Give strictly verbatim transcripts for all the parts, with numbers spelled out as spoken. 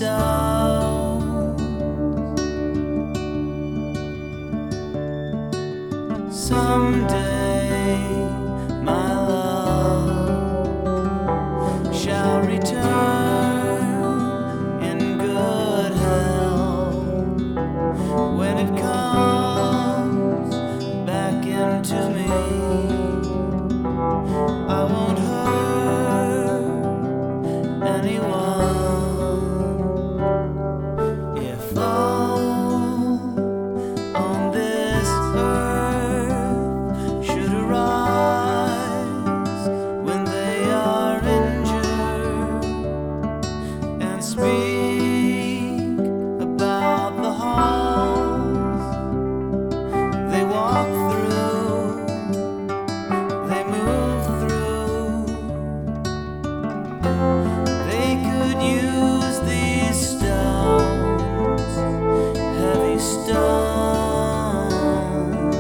stones. Someday my love shall return in good health. When it comes back into me, I won't hurt anyone. If all on this earth should arise when they are injured and speak about the halls they walk through, they move through, they could use these stones, heavy stones.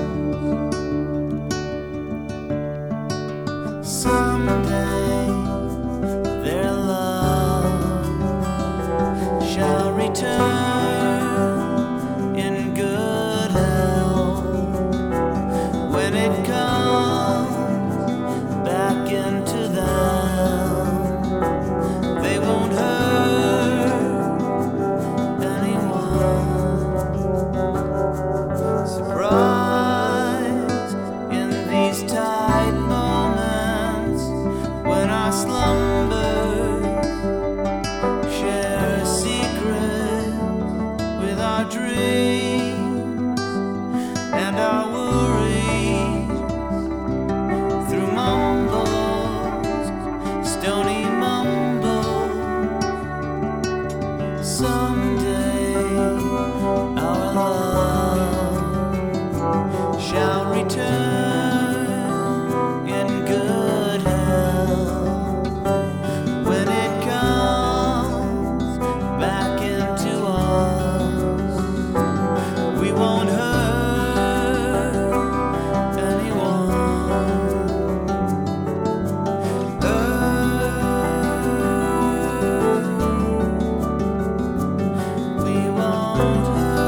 Someday their love shall return in good health. When it comes back into them, they won't hurt anyone. Surprise in these tight moments when our slumbers share a secret with our dreams and our worries through mumbles, stony mumbles. Someday our love shall return in good health. When it comes back into us, we won't hurt anyone. We won't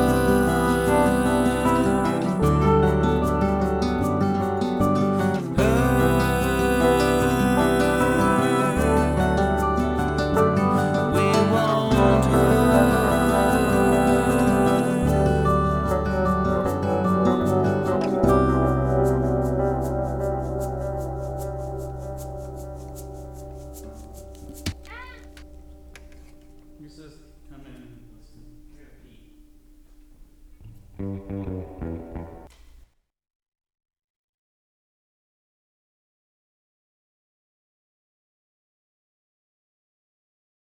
We won't He says, come in.